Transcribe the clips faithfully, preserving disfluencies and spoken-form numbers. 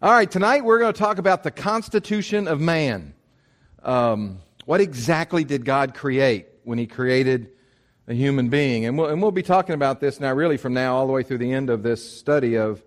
All right, tonight we're going to talk about the constitution of man. Um, what exactly did God create when He created a human being? And we'll, and we'll be talking about this now, really, from now all the way through the end of this study of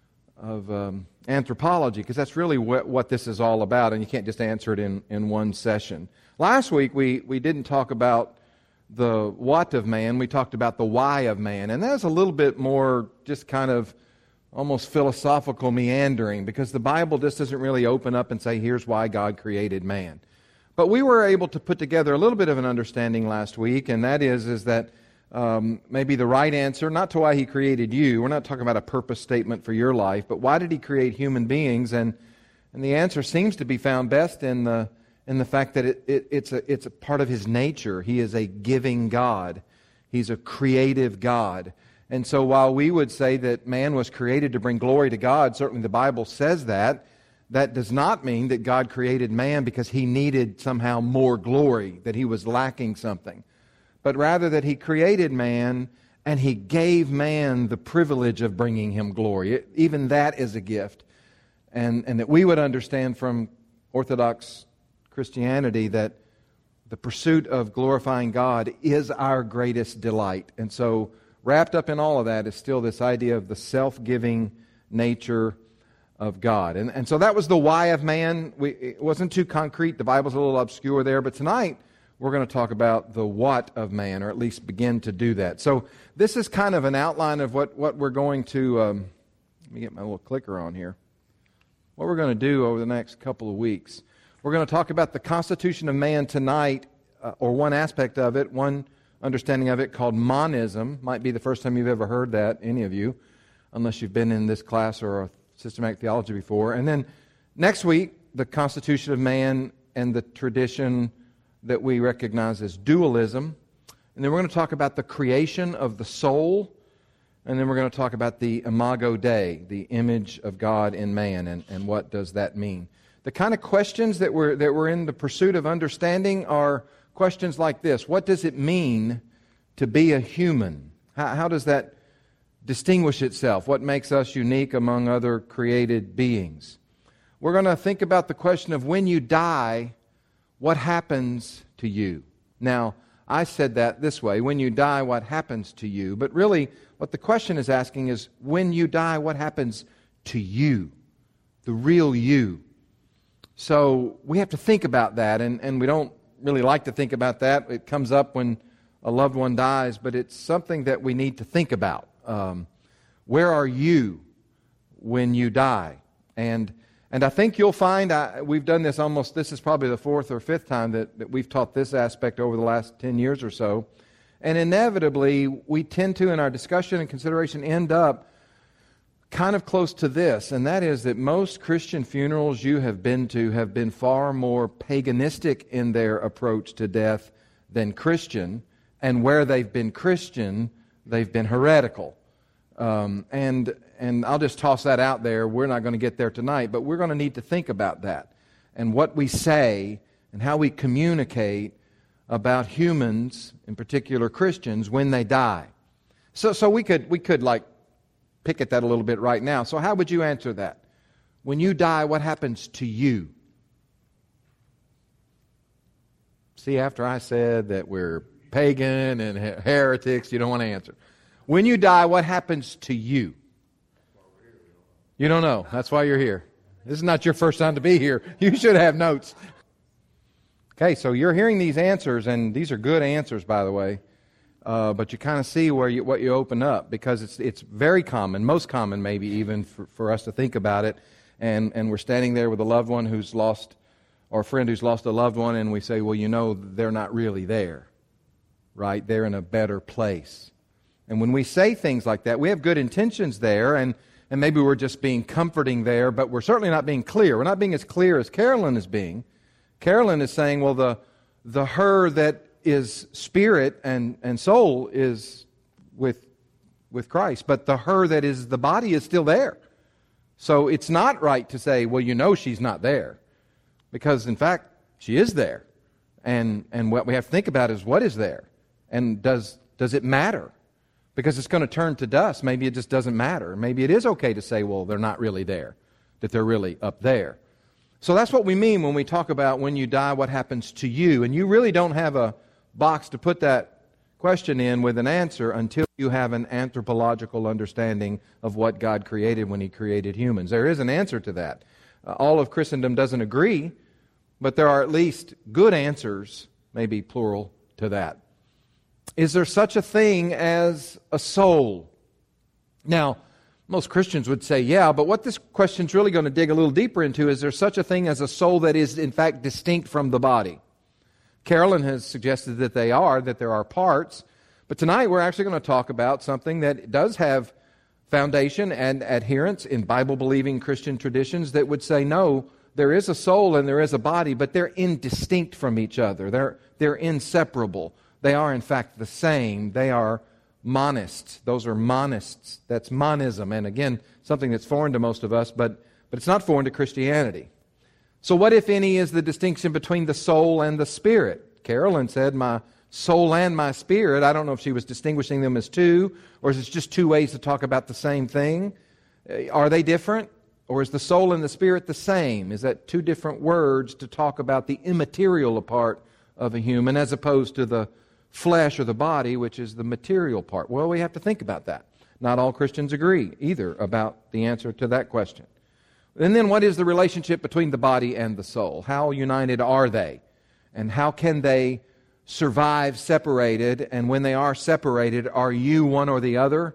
of um, anthropology, because that's really what, what this is all about, and you can't just answer it in, in one session. Last week we, we didn't talk about the what of man, we talked about the why of man, and that's a little bit more just kind of almost philosophical meandering, because the Bible just doesn't really open up and say, here's why God created man. But we were able to put together a little bit of an understanding last week, and that is, is that um, maybe the right answer, not to why He created you, we're not talking about a purpose statement for your life, but why did He create human beings? And and the answer seems to be found best in the in the fact that it, it, it's a it's a part of His nature. He is a giving God. He's a creative God. And so while we would say that man was created to bring glory to God, certainly the Bible says that, that does not mean that God created man because He needed somehow more glory, that He was lacking something. But rather that He created man and He gave man the privilege of bringing Him glory. It, even that is a gift. And, and that we would understand from Orthodox Christianity that the pursuit of glorifying God is our greatest delight. And so wrapped up in all of that is still this idea of the self-giving nature of God. And, and so that was the why of man. We, it wasn't too concrete. The Bible's a little obscure there. But tonight, we're going to talk about the what of man, or at least begin to do that. So this is kind of an outline of what, what we're going to... Um, let me get my little clicker on here. What we're going to do over the next couple of weeks. We're going to talk about the constitution of man tonight, uh, or one aspect of it, one understanding of it called monism. Might be the first time you've ever heard that, any of you, unless you've been in this class or a systematic theology before. And then next week, the constitution of man and the tradition that we recognize as dualism. And then we're going to talk about the creation of the soul. And then we're going to talk about the imago Dei, the image of God in man, and, and what does that mean. The kind of questions that we're, that we're in the pursuit of understanding are questions like this. What does it mean to be a human? How, how does that distinguish itself? What makes us unique among other created beings? We're going to think about the question of when you die, what happens to you? Now, I said that this way, when you die, what happens to you? But really, what the question is asking is, when you die, what happens to you? The real you. So we have to think about that, and, and we don't really like to think about that. It comes up when a loved one dies, but it's something that we need to think about. Um, where are you when you die? And and I think you'll find, I, we've done this almost, this is probably the fourth or fifth time that, that we've taught this aspect over the last ten years or so. And inevitably, we tend to, in our discussion and consideration, end up kind of close to this, and that is that most Christian funerals you have been to have been far more paganistic in their approach to death than Christian, and where they've been Christian, they've been heretical. Um, and and I'll just toss that out there. We're not going to get there tonight, but we're going to need to think about that, and what we say, and how we communicate about humans, in particular Christians, when they die. So so we could we could like pick at that a little bit right now. So how would you answer that? When you die, what happens to you? See, after I said that we're pagan and her- heretics, you don't want to answer. When you die, what happens to you? You don't know. That's why you're here. This is not your first time to be here. You should have notes. Okay, so you're hearing these answers, and these are good answers, by the way. Uh, but you kind of see where you, what you open up, because it's it's very common, most common maybe even for, for us to think about it, and, and we're standing there with a loved one who's lost, or a friend who's lost a loved one, and we say, well, you know, they're not really there, right? They're in a better place. And when we say things like that, we have good intentions there, and, and maybe we're just being comforting there, but we're certainly not being clear. We're not being as clear as Carolyn is being. Carolyn is saying, well, the the her that is spirit and, and soul is with with Christ, but the her that is the body is still there. So it's not right to say, well, you know she's not there, because in fact she is there, and and what we have to think about is what is there, and does does it matter? Because it's going to turn to dust. Maybe it just doesn't matter. Maybe it is okay to say, well, they're not really there. that they're really up there. So that's what we mean when we talk about when you die, what happens to you. And you really don't have a box to put that question in with an answer until you have an anthropological understanding of what God created when He created humans. There is an answer to that. Uh, all of Christendom doesn't agree, but there are at least good answers, maybe plural, to that. Is there such a thing as a soul? Now, most Christians would say, yeah, but what this question's really going to dig a little deeper into is there such a thing as a soul that is, in fact, distinct from the body? Carolyn has suggested that they are, that there are parts. But tonight we're actually going to talk about something that does have foundation and adherence in Bible-believing Christian traditions that would say, no, there is a soul and there is a body, but they're indistinct from each other. They're, they're inseparable. They are, in fact, the same. They are monists. Those are monists. That's monism. And again, something that's foreign to most of us, but, but it's not foreign to Christianity. So what, if any, is the distinction between the soul and the spirit? Carolyn said, my soul and my spirit. I don't know if she was distinguishing them as two, or is it just two ways to talk about the same thing? Are they different? Or is the soul and the spirit the same? Is that two different words to talk about the immaterial part of a human as opposed to the flesh or the body, which is the material part? Well, we have to think about that. Not all Christians agree either about the answer to that question. And then what is the relationship between the body and the soul? How united are they? And how can they survive separated? And when they are separated, are you one or the other?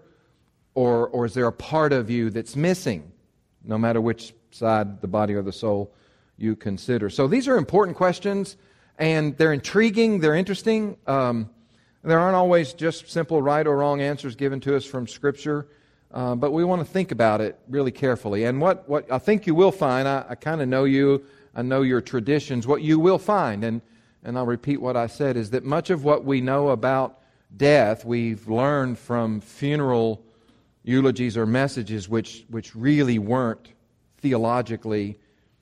Or, or is there a part of you that's missing, no matter which side, the body or the soul, you consider? So these are important questions, and they're intriguing, they're interesting. Um, there aren't always just simple right or wrong answers given to us from Scripture, uh, but we want to think about it really carefully. And what, what I think you will find, I, I kind of know you, I know your traditions, what you will find, and, and I'll repeat what I said, is that much of what we know about death, we've learned from funeral eulogies or messages which, which really weren't theologically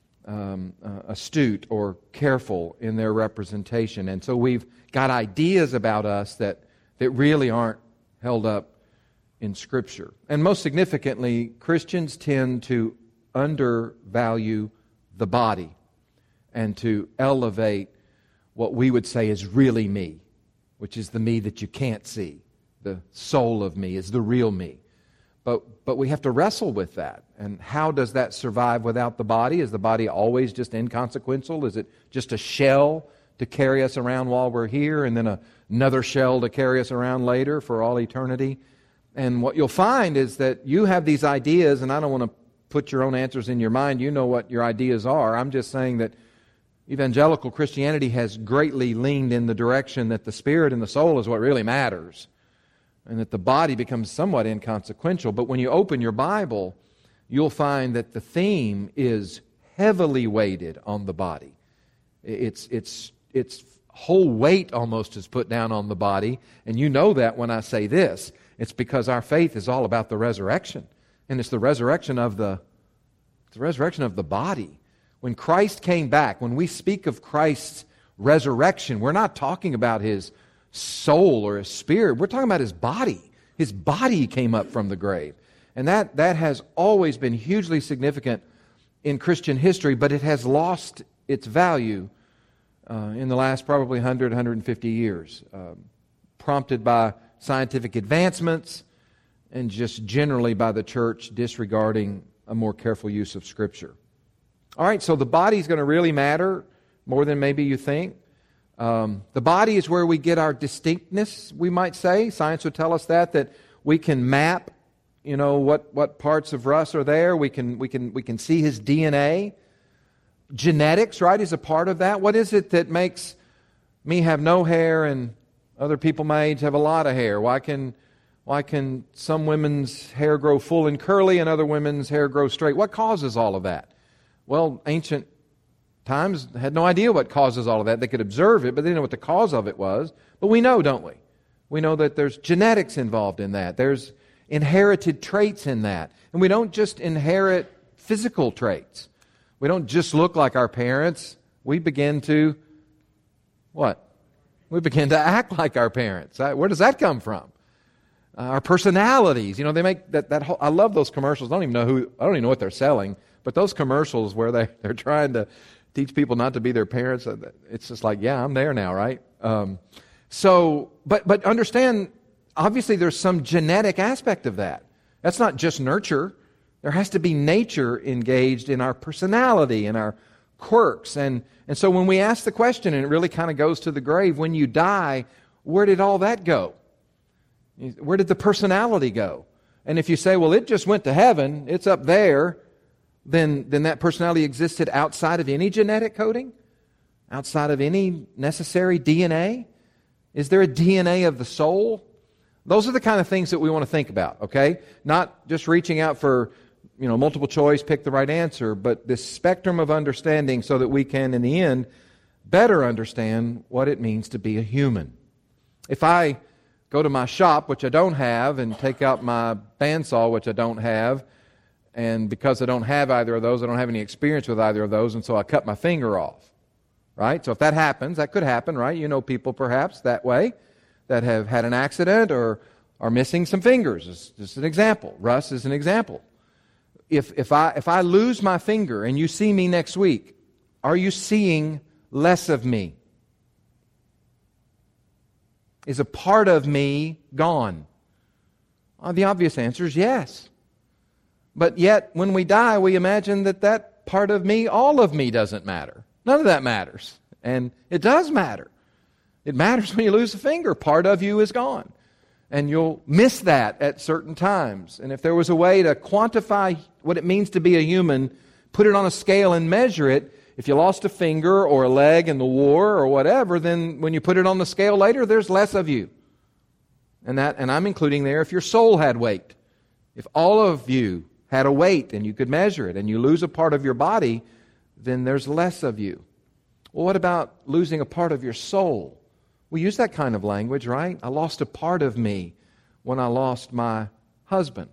um, uh, astute or careful in their representation. And so we've got ideas about us that, that really aren't held up in Scripture. And most significantly, Christians tend to undervalue the body and to elevate what we would say is really me, which is the me that you can't see. The soul of me is the real me. But but we have to wrestle with that. And how does that survive without the body? Is the body always just inconsequential? Is it just a shell to carry us around while we're here, and then a, another shell to carry us around later for all eternity? And what you'll find is that you have these ideas, and I don't want to put your own answers in your mind. You know what your ideas are. I'm just saying that evangelical Christianity has greatly leaned in the direction that the spirit and the soul is what really matters, and that the body becomes somewhat inconsequential. But when you open your Bible, you'll find that the theme is heavily weighted on the body. It's, it's, its whole weight almost is put down on the body, and you know that when I say this. It's because our faith is all about the resurrection, and it's the resurrection of the, it's the resurrection of the body. When Christ came back, when we speak of Christ's resurrection, we're not talking about His soul or His spirit. We're talking about His body. His body came up from the grave. And that, that has always been hugely significant in Christian history, but it has lost its value uh, in the last probably one hundred, one hundred fifty years, uh, prompted by scientific advancements and just generally by the church disregarding a more careful use of Scripture. All right, so the body is going to really matter more than maybe you think. Um, the body is where we get our distinctness, we might say. Science would tell us that, that we can map, you know, what, what parts of Russ are there. We can, we can, we can see his D N A. Genetics, right, is a part of that. What is it that makes me have no hair and other people my age have a lot of hair? Why can, why can some women's hair grow full and curly and other women's hair grow straight? What causes all of that? Well, ancient times had no idea what causes all of that. They could observe it, but they didn't know what the cause of it was. But we know, don't we? We know that there's genetics involved in that. There's inherited traits in that. And we don't just inherit physical traits. We don't just look like our parents. We begin to, what? We begin to act like our parents. Where does that come from? Uh, our personalities. You know, they make that, that whole, I love those commercials. I don't even know who, I don't even know what they're selling. But those commercials where they, they're trying to teach people not to be their parents, it's just like, yeah, I'm there now, right? Um, so, but but understand, obviously there's some genetic aspect of that. That's not just nurture. There has to be nature engaged in our personality and our quirks. And, and so when we ask the question, and it really kind of goes to the grave, when you die, where did all that go? Where did the personality go? And if you say, well, it just went to heaven, it's up there, then, then that personality existed outside of any genetic coding? Outside of any necessary D N A? Is there a D N A of the soul? Those are the kind of things that we want to think about, okay? Not just reaching out for, you know, multiple choice, pick the right answer, but this spectrum of understanding so that we can, in the end, better understand what it means to be a human. If I go to my shop, which I don't have, and take out my bandsaw, which I don't have, and because I don't have either of those, I don't have any experience with either of those, and so I cut my finger off, right? So if that happens, that could happen, right? You know people perhaps that way that have had an accident or are missing some fingers. It's just an example. Russ is an example. If, if, I, if I lose my finger and you see me next week, are you seeing less of me? Is a part of me gone? Well, the obvious answer is yes. But yet, when we die, we imagine that that part of me, all of me, doesn't matter. None of that matters. And it does matter. It matters when you lose a finger. Part of you is gone. And you'll miss that at certain times. And if there was a way to quantify what it means to be a human, put it on a scale and measure it, if you lost a finger or a leg in the war or whatever, then when you put it on the scale later, there's less of you. And that, and I'm including there if your soul had weight. If all of you had a weight and you could measure it and you lose a part of your body, then there's less of you. Well, what about losing a part of your soul? We use that kind of language, right? I lost a part of me when I lost my husband.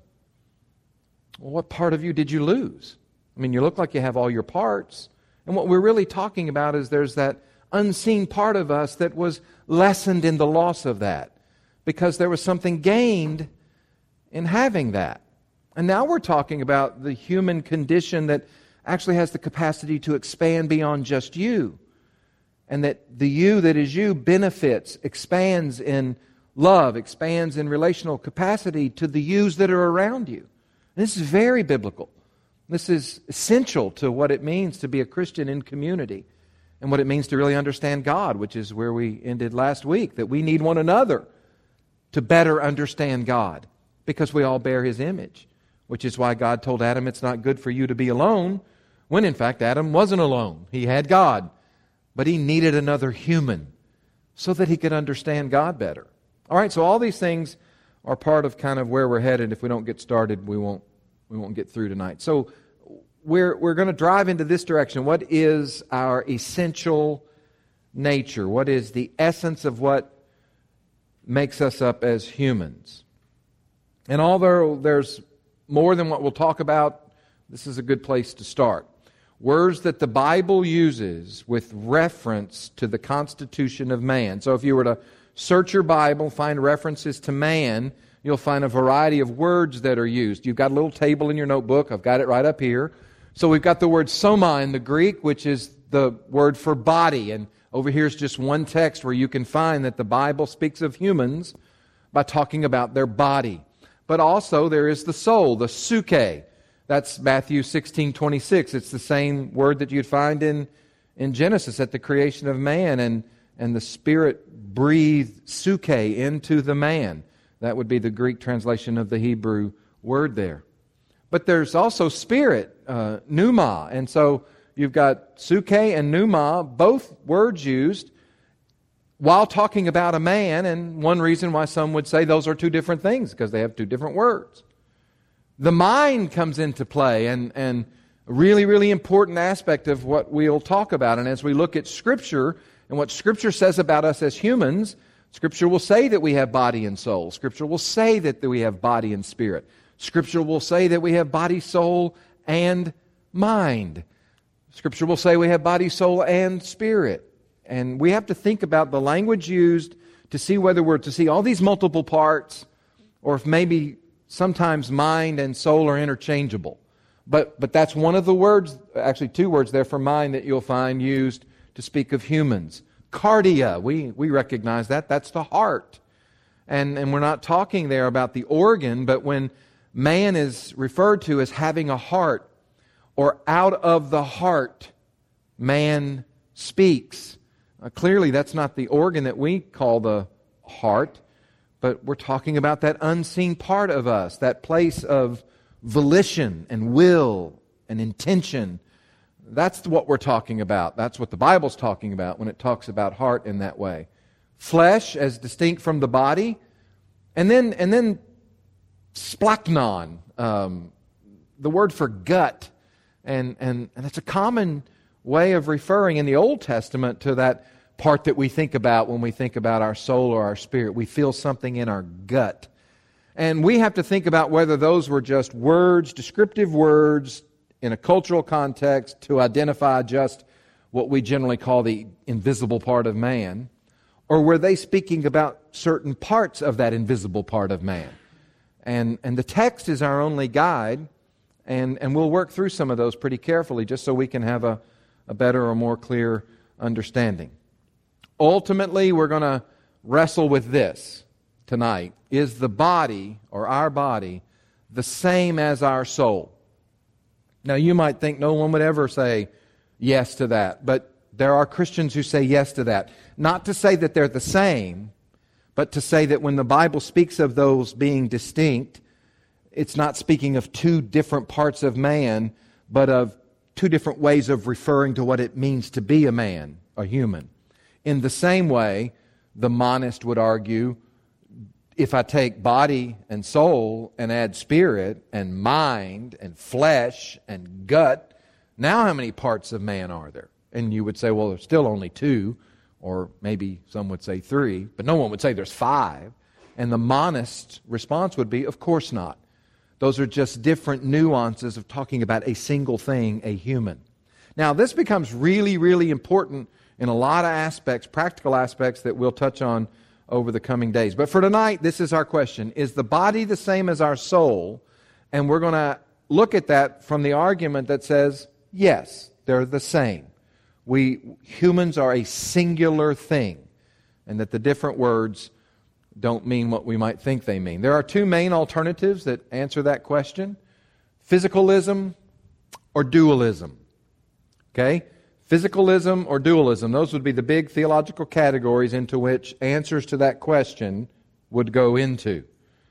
Well, what part of you did you lose? I mean, you look like you have all your parts. And what we're really talking about is there's that unseen part of us that was lessened in the loss of that because there was something gained in having that. And now we're talking about the human condition that actually has the capacity to expand beyond just you. And that the you that is you benefits, expands in love, expands in relational capacity to the yous that are around you. And this is very biblical. This is essential to what it means to be a Christian in community and what it means to really understand God, which is where we ended last week, that we need one another to better understand God because we all bear His image, which is why God told Adam it's not good for you to be alone, when in fact Adam wasn't alone. He had God, but he needed another human so that he could understand God better. All right, so all these things are part of kind of where we're headed. If we don't get started, we won't we won't get through tonight. So we're we're going to drive into this direction. What is our essential nature? What is the essence of what makes us up as humans? And although there's more than what we'll talk about, this is a good place to start. Words that the Bible uses with reference to the constitution of man. So if you were to search your Bible, find references to man, you'll find a variety of words that are used. You've got a little table in your notebook. I've got it right up here. So we've got the word soma in the Greek, which is the word for body. And over here is just one text where you can find that the Bible speaks of humans by talking about their body. But also there is the soul, the psyche. That's Matthew sixteen twenty-six. It's the same word that you'd find in, in Genesis at the creation of man. And, and the Spirit breathed psyche into the man. That would be the Greek translation of the Hebrew word there. But there's also spirit, uh, pneuma. And so you've got psyche and pneuma, both words used while talking about a man. And one reason why some would say those are two different things, because they have two different words. The mind comes into play, and, and a really, really important aspect of what we'll talk about. And as we look at Scripture and what Scripture says about us as humans, Scripture will say that we have body and soul. Scripture will say that we have body and spirit. Scripture will say that we have body, soul, and mind. Scripture will say we have body, soul, and spirit. And we have to think about the language used to see whether we're to see all these multiple parts, or if maybe sometimes mind and soul are interchangeable. But, but that's one of the words, actually two words there for mind that you'll find used to speak of humans. Cardia, we, we recognize that. That's the heart. And, and we're not talking there about the organ, but when man is referred to as having a heart, or out of the heart, man speaks. Uh, clearly, that's not the organ that we call the heart, but we're talking about that unseen part of us, that place of volition and will and intention. That's what we're talking about. That's what the Bible's talking about when it talks about heart in that way. Flesh as distinct from the body, and then and then splachnon, um, the word for gut, and and and it's a common way of referring in the Old Testament to that part that we think about when we think about our soul or our spirit. We feel something in our gut. And we have to think about whether those were just words, descriptive words in a cultural context to identify just what we generally call the invisible part of man, or were they speaking about certain parts of that invisible part of man? And and the text is our only guide, and, and we'll work through some of those pretty carefully just so we can have a, a better or more clear understanding. Ultimately, we're going to wrestle with this tonight. Is the body, or our body, the same as our soul? Now, you might think no one would ever say yes to that, but there are Christians who say yes to that. Not to say that they're the same, but to say that when the Bible speaks of those being distinct, it's not speaking of two different parts of man, but of two different ways of referring to what it means to be a man, a human. In the same way, the monist would argue, if I take body and soul and add spirit and mind and flesh and gut, now how many parts of man are there? And you would say, well, there's still only two, or maybe some would say three, but no one would say there's five. And the monist response would be, of course not. Those are just different nuances of talking about a single thing, a human. Now, this becomes really, really important in a lot of aspects, practical aspects that we'll touch on over the coming days. But for tonight, this is our question. Is the body the same as our soul? And we're going to look at that from the argument that says, yes, they're the same. We humans are a singular thing, and that the different words don't mean what we might think they mean. There are two main alternatives that answer that question: physicalism or dualism. Okay? Physicalism or dualism, those would be the big theological categories into which answers to that question would go into.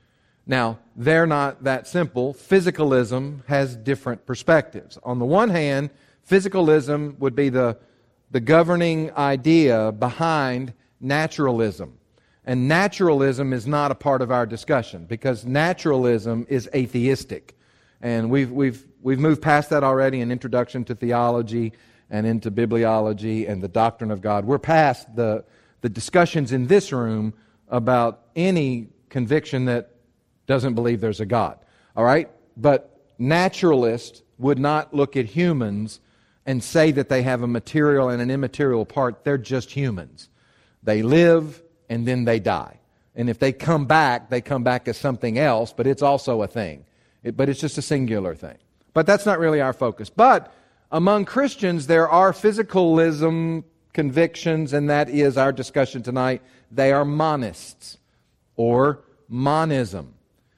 Now, they're not that simple. Physicalism has different perspectives. On the one hand, physicalism would be the, the governing idea behind naturalism. And naturalism is not a part of our discussion because naturalism is atheistic. And we've, we've, we've moved past that already in Introduction to Theology and into bibliology and the doctrine of God. We're past the, the discussions in this room about any conviction that doesn't believe there's a God. All right? But naturalists would not look at humans and say that they have a material and an immaterial part. They're just humans. They live and then they die. And if they come back, they come back as something else, but it's also a thing. It, but it's just a singular thing. But that's not really our focus. But among Christians, there are physicalism convictions, and that is our discussion tonight. They are monists, or monism.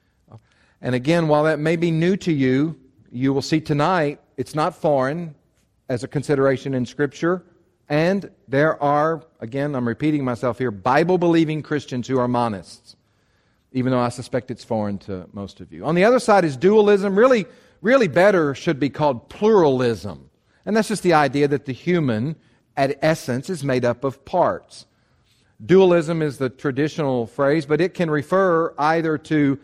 And again, while that may be new to you, you will see tonight it's not foreign as a consideration in Scripture. And there are, again, I'm repeating myself here, Bible-believing Christians who are monists, even though I suspect it's foreign to most of you. On the other side is dualism. Really, really better should be called pluralism. And that's just the idea that the human, at essence, is made up of parts. Dualism is the traditional phrase, but it can refer either to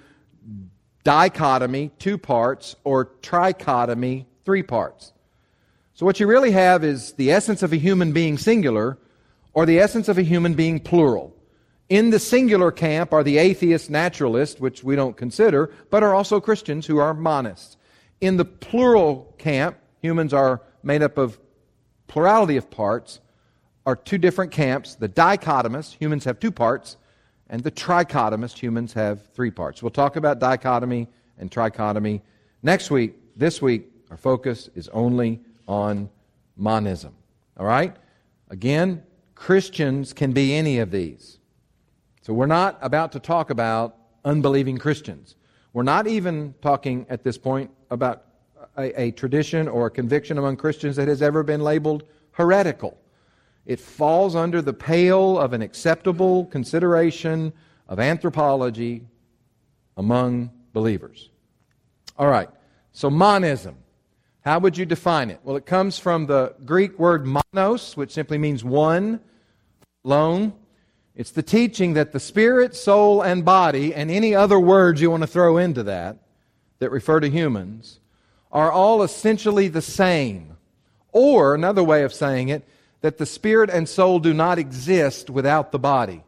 dichotomy, two parts, or trichotomy, three parts. So what you really have is the essence of a human being singular, or the essence of a human being plural. In the singular camp are the atheist naturalists, which we don't consider, but are also Christians who are monists. In the plural camp, humans are made up of plurality of parts, are two different camps. The dichotomist, humans have two parts, and the trichotomist, humans have three parts. We'll talk about dichotomy and trichotomy next week. This week, Our focus is only on monism. All right? Again, Christians can be any of these. So we're not about to talk about unbelieving Christians. We're not even talking at this point about a, a tradition or a conviction among Christians that has ever been labeled heretical. It falls under the pale of an acceptable consideration of anthropology among believers. All right, so monism. How would you define it? Well, it comes from the Greek word monos, which simply means one, lone. It's the teaching that the spirit, soul, and body, and any other words you want to throw into that, that refer to humans, are all essentially the same. Or, another way of saying it, that the spirit and soul do not exist without the body.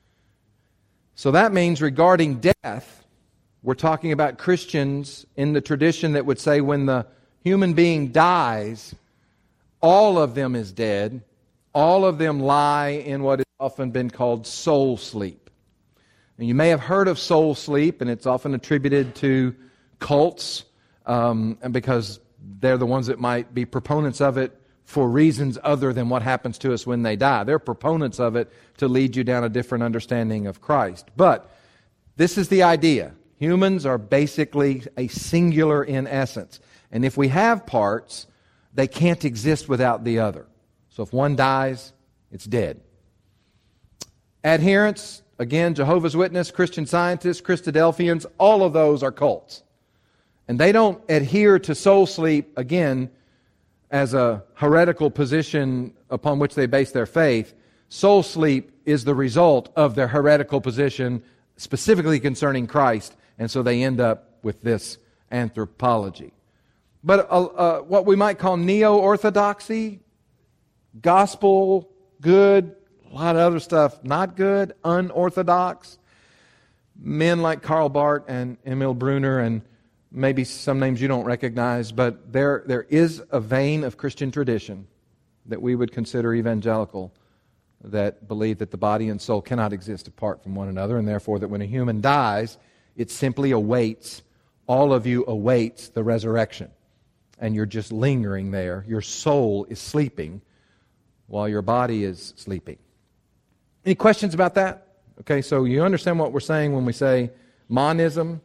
So that means regarding death, we're talking about Christians in the tradition that would say when the human being dies, all of them is dead. All of them lie in what has often been called soul sleep. And you may have heard of soul sleep, and it's often attributed to cults, um, and because they're the ones that might be proponents of it for reasons other than what happens to us when they die. They're proponents of it to lead you down a different understanding of Christ. But this is the idea. Humans are basically a singular in essence. And if we have parts, they can't exist without the other. So if one dies, it's dead. Adherents, again, Jehovah's Witness, Christian Scientists, Christadelphians, all of those are cults. And they don't adhere to soul sleep, again, as a heretical position upon which they base their faith. Soul sleep is the result of their heretical position, specifically concerning Christ, and so they end up with this anthropology. But uh, uh, what we might call neo-orthodoxy, gospel, good, a lot of other stuff, not good, unorthodox. Men like Karl Barth and Emil Brunner, and maybe some names you don't recognize, but there there is a vein of Christian tradition that we would consider evangelical that believe that the body and soul cannot exist apart from one another, and therefore that when a human dies, it simply awaits, all of you awaits the resurrection. And you're just lingering there. Your soul is sleeping while your body is sleeping. Any questions about that? Okay, so you understand what we're saying when we say monism.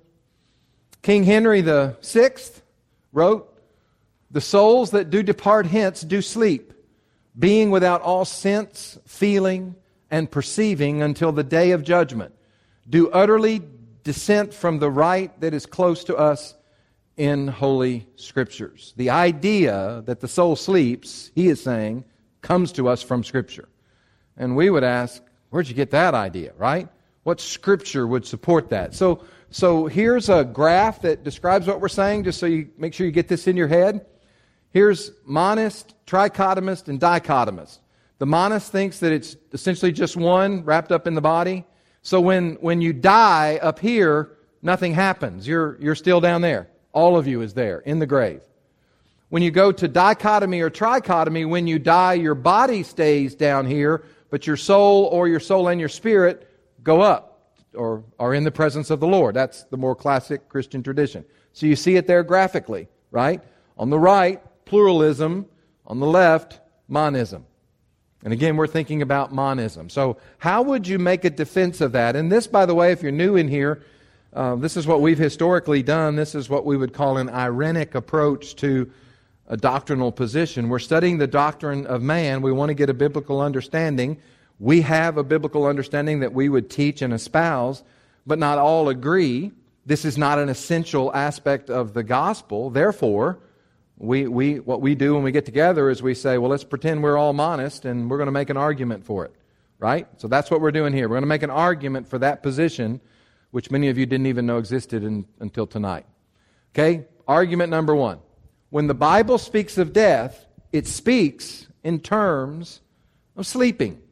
King Henry the Sixth wrote, "The souls that do depart hence do sleep, being without all sense, feeling, and perceiving until the day of judgment, do utterly dissent from the right that is close to us in Holy Scriptures." The idea that the soul sleeps, he is saying, comes to us from Scripture. And we would ask, where'd you get that idea, right? What Scripture would support that? So, so here's a graph that describes what we're saying, just so you make sure you get this in your head. Here's monist, trichotomist, and dichotomist. The monist thinks that it's essentially just one wrapped up in the body. So when, when you die up here, nothing happens. You're, you're still down there. All of you is there in the grave. When you go to dichotomy or trichotomy, when you die, your body stays down here, but your soul or your soul and your spirit go up or are in the presence of the Lord. That's the more classic Christian tradition. So you see it there graphically, right? On the right, pluralism. On the left, monism. And again, we're thinking about monism. So how would you make a defense of that? And this, by the way, if you're new in here, uh, this is what we've historically done. This is what we would call an irenic approach to a doctrinal position. We're studying the doctrine of man. We want to get a biblical understanding. We have a biblical understanding that we would teach and espouse, but not all agree. This is not an essential aspect of the gospel. Therefore, we, we, what we do when we get together is we say, well, let's pretend we're all monist and we're going to make an argument for it, right? So that's what we're doing here. We're going to make an argument for that position, which many of you didn't even know existed in, until tonight. Okay? Argument number one. When the Bible speaks of death, it speaks in terms of sleeping.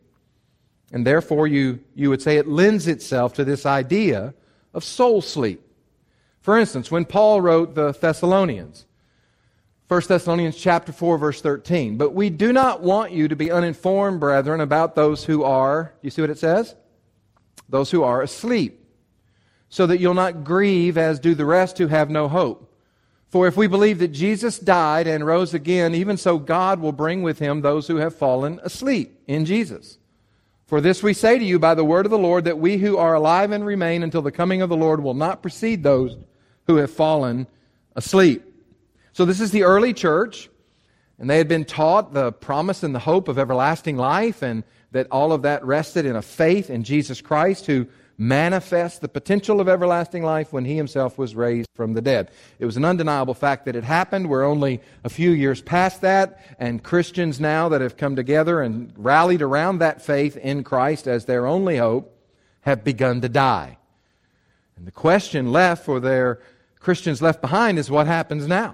And therefore, you, you would say it lends itself to this idea of soul sleep. For instance, when Paul wrote the Thessalonians, First Thessalonians chapter four, verse thirteen, "But we do not want you to be uninformed, brethren, about those who are," do you see what it says? "Those who are asleep, so that you'll not grieve as do the rest who have no hope. For if we believe that Jesus died and rose again, even so God will bring with him those who have fallen asleep in Jesus. For this we say to you by the word of the Lord, that we who are alive and remain until the coming of the Lord will not precede those who have fallen asleep. So this is the early church, and they had been taught the promise and the hope of everlasting life, and that all of that rested in a faith in Jesus Christ, who manifests the potential of everlasting life when he himself was raised from the dead. It was an undeniable fact that it happened. We're only a few years past that, and Christians now that have come together and rallied around that faith in Christ as their only hope have begun to die. And the question left for their Christians left behind is, what happens now?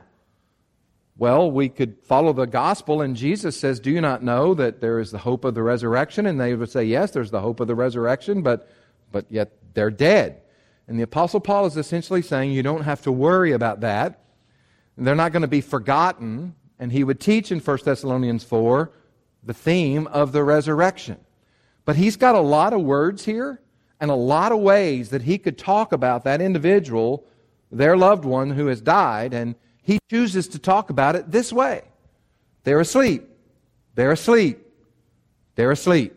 Well, we could follow the gospel, and Jesus says, do you not know that there is the hope of the resurrection? And they would say, yes, there's the hope of the resurrection, but but yet they're dead. And the Apostle Paul is essentially saying you don't have to worry about that. They're not going to be forgotten. And he would teach in First Thessalonians four the theme of the resurrection. But he's got a lot of words here and a lot of ways that he could talk about that individual, their loved one who has died, and he chooses to talk about it this way. They're asleep. They're asleep. They're asleep.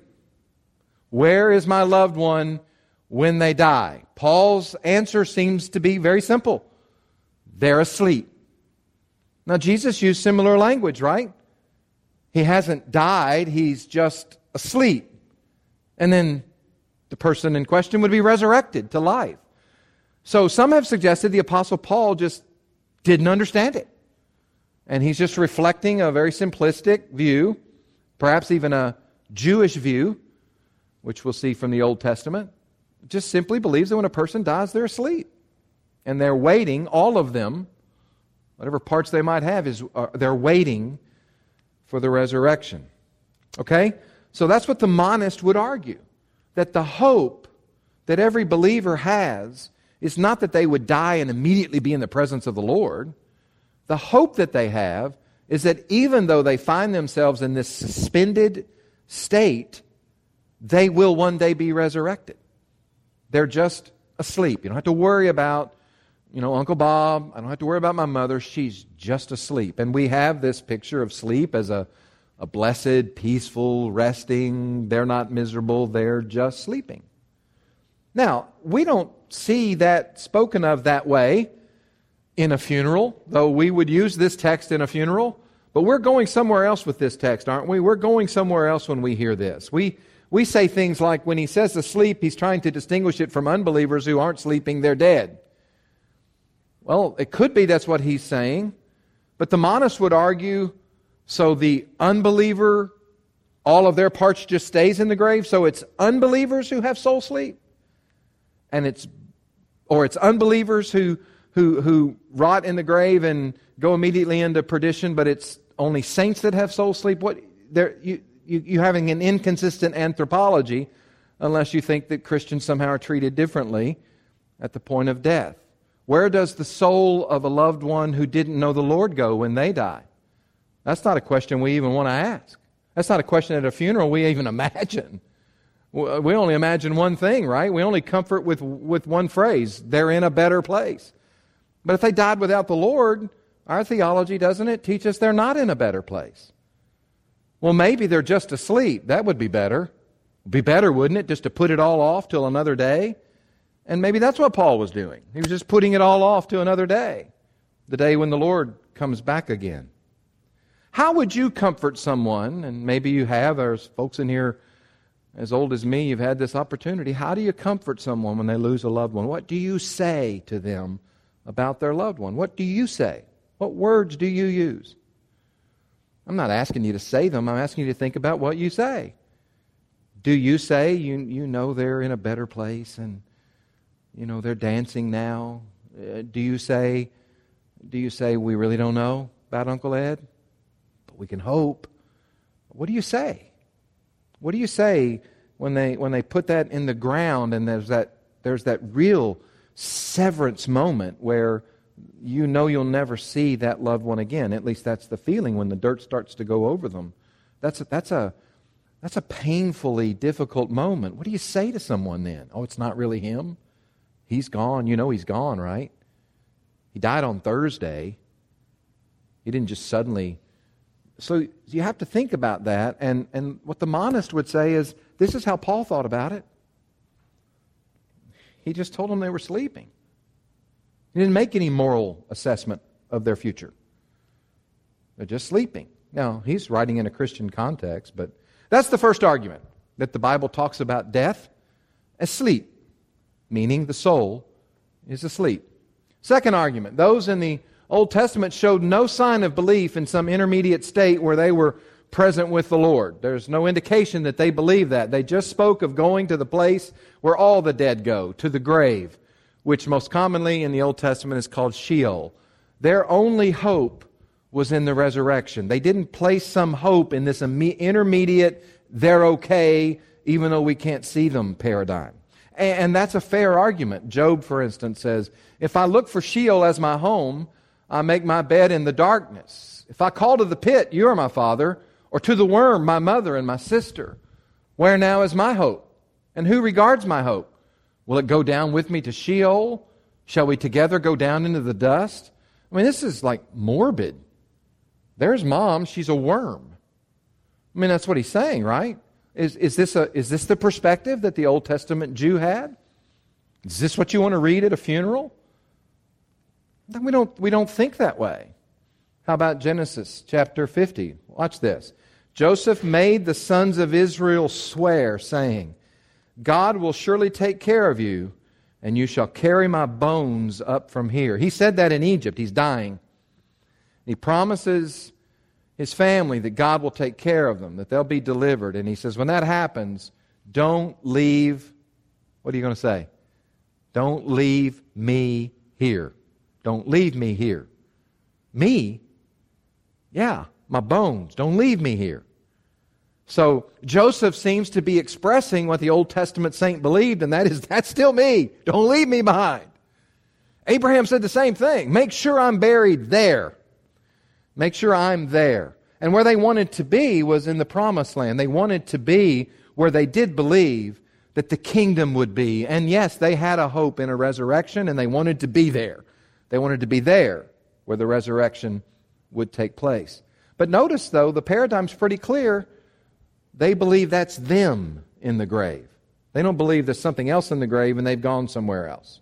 Where is my loved one when they die? Paul's answer seems to be very simple. They're asleep. Now, Jesus used similar language, right? He hasn't died, he's just asleep. And then the person in question would be resurrected to life. So some have suggested the Apostle Paul just didn't understand it. And he's just reflecting a very simplistic view, perhaps even a Jewish view, which we'll see from the Old Testament. Just simply believes that when a person dies, they're asleep. And they're waiting, all of them, whatever parts they might have, is uh, they're waiting for the resurrection. Okay? So that's what the monist would argue. That the hope that every believer has is not that they would die and immediately be in the presence of the Lord. The hope that they have is that even though they find themselves in this suspended state, they will one day be resurrected. They're just asleep. You don't have to worry about, you know, Uncle Bob. I don't have to worry about my mother. She's just asleep. And we have this picture of sleep as a, a blessed, peaceful, resting. They're not miserable. They're just sleeping. Now, we don't see that spoken of that way in a funeral, though we would use this text in a funeral. But we're going somewhere else with this text, aren't we? We're going somewhere else when we hear this. We We say things like, when he says asleep, he's trying to distinguish it from unbelievers who aren't sleeping, they're dead. Well, it could be that's what he's saying, but the monist would argue, so the unbeliever, all of their parts just stays in the grave, so it's unbelievers who have soul sleep? And it's, or it's unbelievers who, who, who rot in the grave and go immediately into perdition, but it's only saints that have soul sleep? What, there, you... You, you're having an inconsistent anthropology unless you think that Christians somehow are treated differently at the point of death. Where does the soul of a loved one who didn't know the Lord go when they die? That's not a question we even want to ask. That's not a question at a funeral we even imagine. We only imagine one thing, right? We only comfort with, with one phrase, they're in a better place. But if they died without the Lord, our theology, doesn't it teach us they're not in a better place? Well, maybe they're just asleep. That would be better. It'd be better, wouldn't it, just to put it all off till another day? And maybe that's what Paul was doing. He was just putting it all off to another day, the day when the Lord comes back again. How would you comfort someone, and maybe you have, there's folks in here as old as me, you've had this opportunity. How do you comfort someone when they lose a loved one? What do you say to them about their loved one? What do you say? What words do you use? I'm not asking you to say them. I'm asking you to think about what you say. Do you say you you know they're in a better place and you know they're dancing now? Uh, do you say do you say we really don't know about Uncle Ed, but we can hope? What do you say? What do you say when they when they put that in the ground and there's that there's that real severance moment where you know you'll never see that loved one again. At least that's the feeling when the dirt starts to go over them. That's a, that's a that's a painfully difficult moment. What do you say to someone then? Oh, it's not really him? He's gone. You know he's gone, right? He died on Thursday. He didn't just suddenly... So you have to think about that, and, and what the monist would say is, this is how Paul thought about it. He just told them they were sleeping. He didn't make any moral assessment of their future. They're just sleeping. Now, he's writing in a Christian context, but that's the first argument, that the Bible talks about death as sleep, meaning the soul is asleep. Second argument, those in the Old Testament showed no sign of belief in some intermediate state where they were present with the Lord. There's no indication that they believed that. They just spoke of going to the place where all the dead go, to the grave, which most commonly in the Old Testament is called Sheol. Their only hope was in the resurrection. They didn't place some hope in this intermediate, they're okay, even though we can't see them paradigm. And that's a fair argument. Job, for instance, says, if I look for Sheol as my home, I make my bed in the darkness. If I call to the pit, you are my father, or to the worm, my mother and my sister. Where now is my hope? And who regards my hope? Will it go down with me to Sheol? Shall we together go down into the dust? I mean, this is like morbid. There's mom, she's a worm. I mean, that's what he's saying, right? Is, is, this a, is this the perspective that the Old Testament Jew had? Is this what you want to read at a funeral? We don't, we don't think that way. How about Genesis chapter fifty? Watch this. Joseph made the sons of Israel swear, saying, God will surely take care of you, and you shall carry my bones up from here. He said that in Egypt. He's dying. He promises his family that God will take care of them, that they'll be delivered. And he says, when that happens, don't leave, what are you going to say? Don't leave me here. Don't leave me here. Me? Yeah, my bones. Don't leave me here. So Joseph seems to be expressing what the Old Testament saint believed, and that is, that's still me. Don't leave me behind. Abraham said the same thing. Make sure I'm buried there. Make sure I'm there. And where they wanted to be was in the Promised Land. They wanted to be where they did believe that the kingdom would be. And yes, they had a hope in a resurrection, and they wanted to be there. They wanted to be there where the resurrection would take place. But notice, though, the paradigm's pretty clear. They believe that's them in the grave. They don't believe there's something else in the grave and they've gone somewhere else.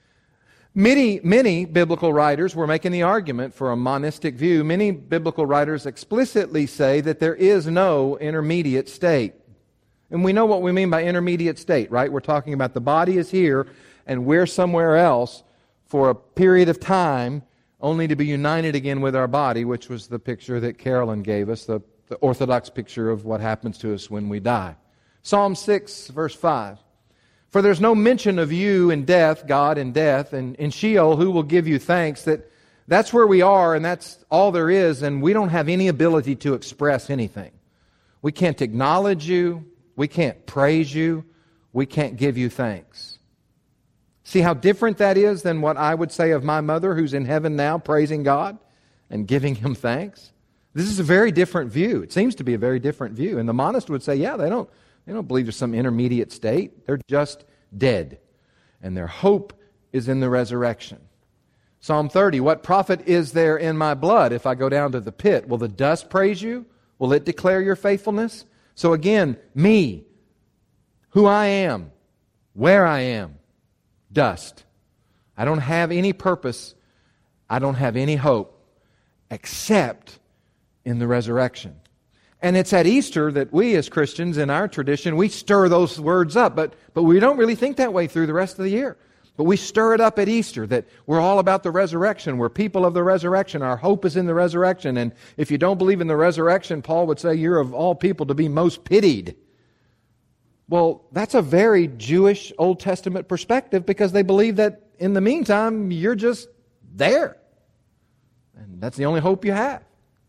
Many, many biblical writers were making the argument for a monistic view. Many biblical writers explicitly say that there is no intermediate state. And we know what we mean by intermediate state, right? We're talking about the body is here and we're somewhere else for a period of time, only to be united again with our body, which was the picture that Carolyn gave us, the, the Orthodox picture of what happens to us when we die. Psalm six, verse five. For there's no mention of you in death, God in death, and in Sheol, who will give you thanks? That that's where we are, and that's all there is, and we don't have any ability to express anything. We can't acknowledge you. We can't praise you. We can't give you thanks. See how different that is than what I would say of my mother who's in heaven now praising God and giving Him thanks? This is a very different view. It seems to be a very different view. And the monist would say, yeah, they don't, they don't believe there's some intermediate state. They're just dead. And their hope is in the resurrection. Psalm thirty, what profit is there in my blood if I go down to the pit? Will the dust praise you? Will it declare your faithfulness? So again, me, who I am, where I am, dust. I don't have any purpose. I don't have any hope except in the resurrection. And it's at Easter that we as Christians in our tradition, we stir those words up, but, but we don't really think that way through the rest of the year. But we stir it up at Easter, that we're all about the resurrection. We're people of the resurrection. Our hope is in the resurrection. And if you don't believe in the resurrection, Paul would say you're of all people to be most pitied. Well, that's a very Jewish Old Testament perspective because they believe that in the meantime, you're just there. And that's the only hope you have.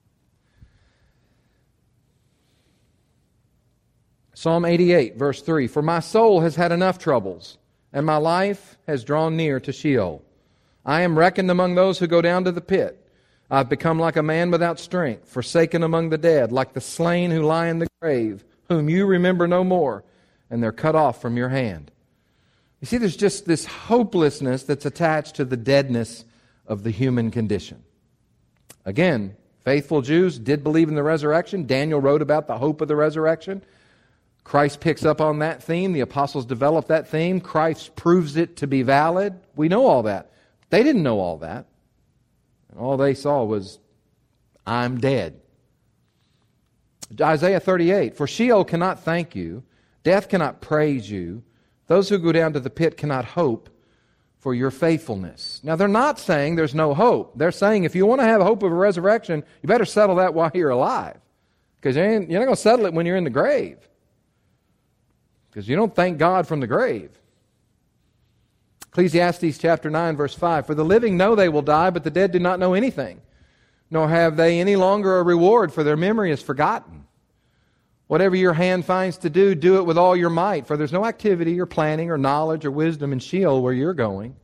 Psalm eighty-eight, verse three, for my soul has had enough troubles, and my life has drawn near to Sheol. I am reckoned among those who go down to the pit. I've become like a man without strength, forsaken among the dead, like the slain who lie in the grave, whom you remember no more, and they're cut off from your hand. You see, there's just this hopelessness that's attached to the deadness of the human condition. Again, Faithful Jews did believe in the resurrection. Daniel wrote about the hope of the resurrection. Christ picks up on that theme. The apostles developed that theme. Christ proves it to be valid. We know all that. They didn't know all that. And all they saw was, I'm dead. Isaiah thirty-eight, for Sheol cannot thank you, death cannot praise you, those who go down to the pit cannot hope for your faithfulness. Now, they're not saying there's no hope. They're saying if you want to have hope of a resurrection, you better settle that while you're alive. Because you're not going to settle it when you're in the grave. Because you don't thank God from the grave. Ecclesiastes chapter nine, verse five, for the living know they will die, but the dead do not know anything, nor have they any longer a reward, for their memory is forgotten. Whatever your hand finds to do, do it with all your might, for there's no activity or planning or knowledge or wisdom in Sheol where you're going.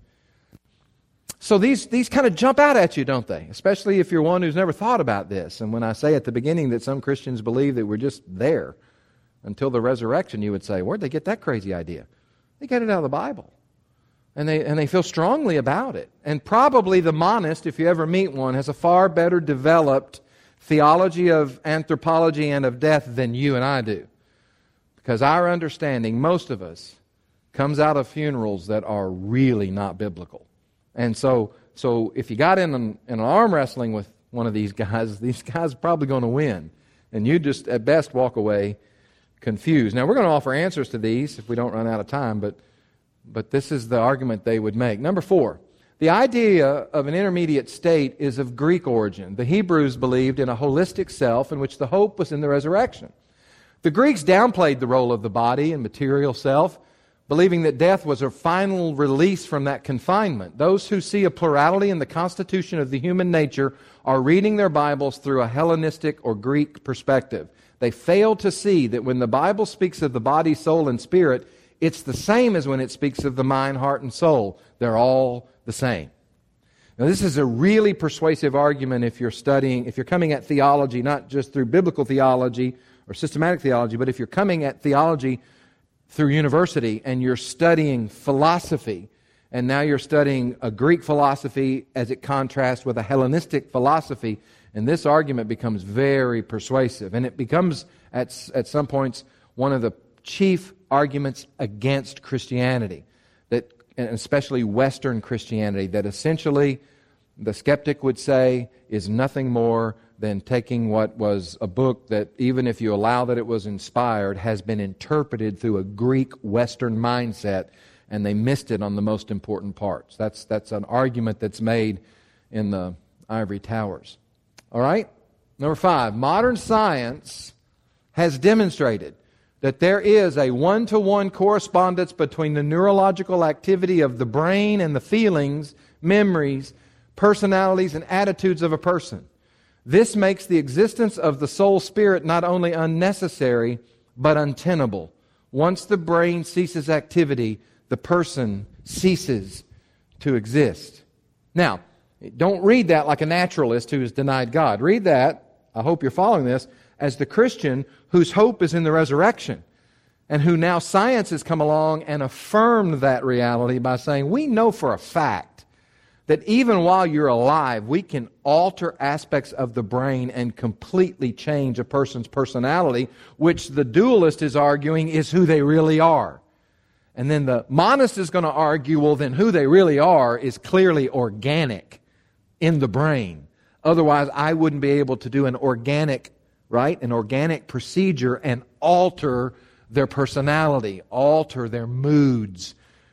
So these, these kind of jump out at you, don't they? Especially if you're one who's never thought about this. And when I say at the beginning that some Christians believe that we're just there until the resurrection, you would say, where'd they get that crazy idea? They get it out of the Bible. And they, and they feel strongly about it. And probably the monist, if you ever meet one, has a far better developed theology of anthropology and of death than you and I do. Because our understanding, most of us, comes out of funerals that are really not biblical. And so so if you got in an, in an arm wrestling with one of these guys, these guys are probably going to win. And you just, at best, walk away confused. Now, we're going to offer answers to these if we don't run out of time, but but this is the argument they would make. Number four, the idea of an intermediate state is of Greek origin. The Hebrews believed in a holistic self in which the hope was in the resurrection. The Greeks downplayed the role of the body and material self, believing that death was a final release from that confinement. Those who see a plurality in the constitution of the human nature are reading their Bibles through a Hellenistic or Greek perspective. They fail to see that when the Bible speaks of the body, soul, and spirit, it's the same as when it speaks of the mind, heart, and soul. They're all the same. Now, this is a really persuasive argument if you're studying, if you're coming at theology, not just through biblical theology or systematic theology, but if you're coming at theology through university and you're studying philosophy, and now you're studying a Greek philosophy as it contrasts with a Hellenistic philosophy, and this argument becomes very persuasive. And it becomes, at, at some points, one of the chief arguments against Christianity, that, and especially Western Christianity, that essentially the skeptic would say is nothing more than taking what was a book that, even if you allow that it was inspired, has been interpreted through a Greek Western mindset, and they missed it on the most important parts. That's, that's an argument that's made in the ivory towers. All right? Number five, modern science has demonstrated that there is a one-to-one correspondence between the neurological activity of the brain and the feelings, memories, personalities, and attitudes of a person. This makes the existence of the soul spirit not only unnecessary, but untenable. Once the brain ceases activity, the person ceases to exist. Now, don't read that like a naturalist who has denied God. Read that, I hope you're following this, as the Christian whose hope is in the resurrection, and who now science has come along and affirmed that reality by saying, we know for a fact that even while you're alive, we can alter aspects of the brain and completely change a person's personality, which the dualist is arguing is who they really are. And then the monist is going to argue, well, then who they really are is clearly organic in the brain. Otherwise, I wouldn't be able to do an organic, right, an organic procedure and alter their personality, alter their moods,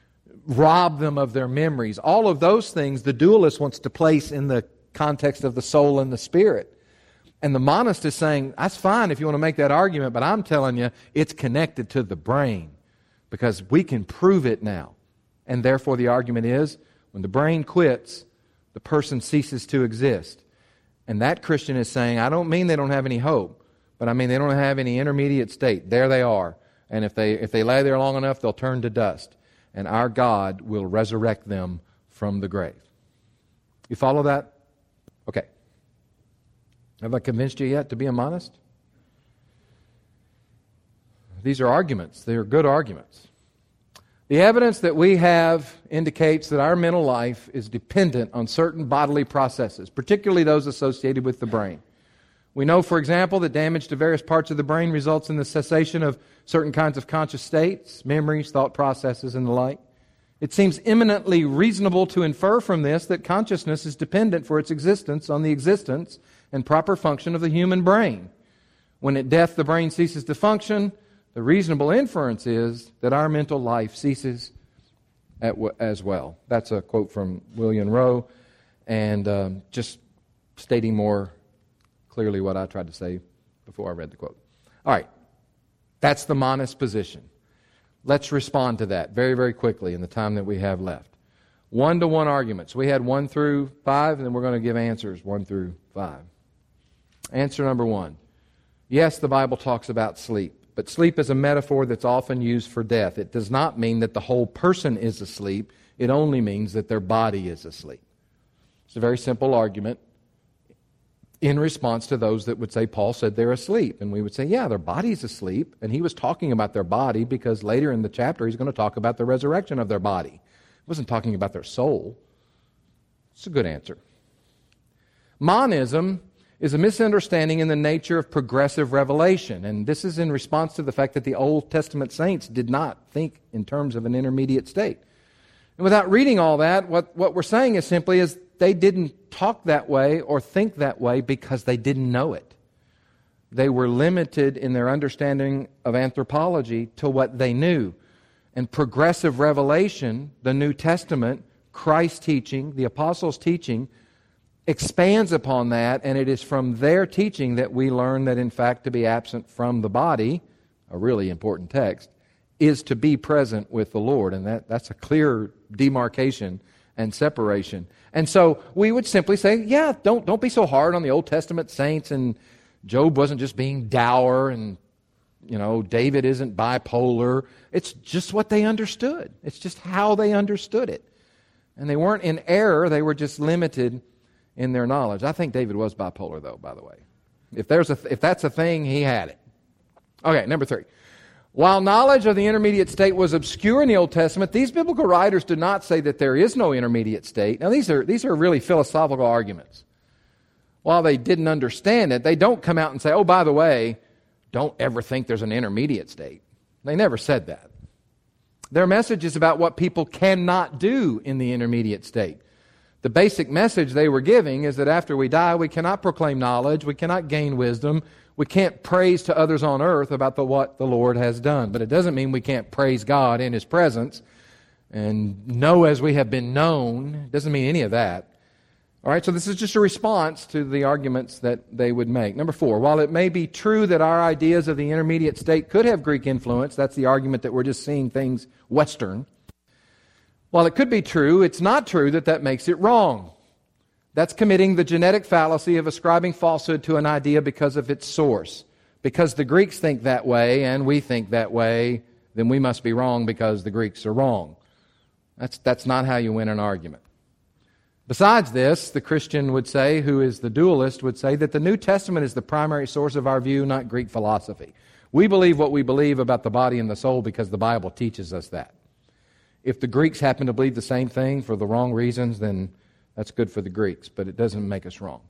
rob them of their memories. All of those things the dualist wants to place in the context of the soul and the spirit. And the monist is saying, that's fine if you want to make that argument, but I'm telling you, it's connected to the brain because we can prove it now. And therefore the argument is, when the brain quits, the person ceases to exist. And that Christian is saying, I don't mean they don't have any hope, but I mean they don't have any intermediate state. There they are. And if they if they lay there long enough, they'll turn to dust. And our God will resurrect them from the grave. You follow that? Okay. Have I convinced you yet to be a monist? These are arguments. They are good arguments. The evidence that we have indicates that our mental life is dependent on certain bodily processes, particularly those associated with the brain. We know, for example, that damage to various parts of the brain results in the cessation of certain kinds of conscious states, memories, thought processes, and the like. It seems eminently reasonable to infer from this that consciousness is dependent for its existence on the existence and proper function of the human brain. When at death the brain ceases to function, the reasonable inference is that our mental life ceases at w- as well. That's a quote from William Rowe, and um, just stating more clearly what I tried to say before I read the quote. All right, that's the monist position. Let's respond to that very, very quickly in the time that we have left. One-to-one arguments. We had one through five, and then we're going to give answers one through five. Answer number one. Yes, the Bible talks about sleep, but sleep is a metaphor that's often used for death. It does not mean that the whole person is asleep. It only means that their body is asleep. It's a very simple argument in response to those that would say Paul said they're asleep. And we would say, yeah, their body's asleep. And he was talking about their body because later in the chapter he's going to talk about the resurrection of their body. He wasn't talking about their soul. It's a good answer. Monism is a misunderstanding in the nature of progressive revelation. And this is in response to the fact that the Old Testament saints did not think in terms of an intermediate state. And without reading all that, what, what we're saying is simply is they didn't talk that way or think that way because they didn't know it. They were limited in their understanding of anthropology to what they knew. And progressive revelation, the New Testament, Christ's teaching, the apostles' teaching, expands upon that, and it is from their teaching that we learn that, in fact, to be absent from the body, a really important text, is to be present with the Lord. And that, that's a clear demarcation and separation. And so we would simply say, yeah, don't, don't be so hard on the Old Testament saints, and Job wasn't just being dour, and, you know, David isn't bipolar. It's just what they understood. It's just how they understood it. And they weren't in error, they were just limited in their knowledge. I think David was bipolar, though, by the way. If there's a, if that's a thing, he had it. Okay, number three. While knowledge of the intermediate state was obscure in the Old Testament, these biblical writers do not say that there is no intermediate state. Now, these are, these are really philosophical arguments. While they didn't understand it, they don't come out and say, oh, by the way, don't ever think there's an intermediate state. They never said that. Their message is about what people cannot do in the intermediate state. The basic message they were giving is that after we die, we cannot proclaim knowledge, we cannot gain wisdom, we can't praise to others on earth about the, what the Lord has done. But it doesn't mean we can't praise God in His presence and know as we have been known. It doesn't mean any of that. All right, so this is just a response to the arguments that they would make. Number four, while it may be true that our ideas of the intermediate state could have Greek influence, that's the argument that we're just seeing things Western. While it could be true, it's not true that that makes it wrong. That's committing the genetic fallacy of ascribing falsehood to an idea because of its source. Because the Greeks think that way and we think that way, then we must be wrong because the Greeks are wrong. That's, that's not how you win an argument. Besides this, the Christian would say, who is the dualist, would say that the New Testament is the primary source of our view, not Greek philosophy. We believe what we believe about the body and the soul because the Bible teaches us that. If the Greeks happen to believe the same thing for the wrong reasons, then that's good for the Greeks, but it doesn't make us wrong.